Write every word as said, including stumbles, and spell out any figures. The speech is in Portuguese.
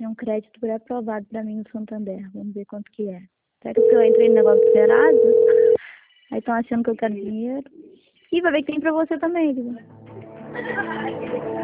um crédito pré-aprovado para mim no Santander. Vamos ver quanto que é. Será que eu entrei no negócio do Serasa? Aí estão achando que eu quero dinheiro. E vai ver que tem pra você também, viu?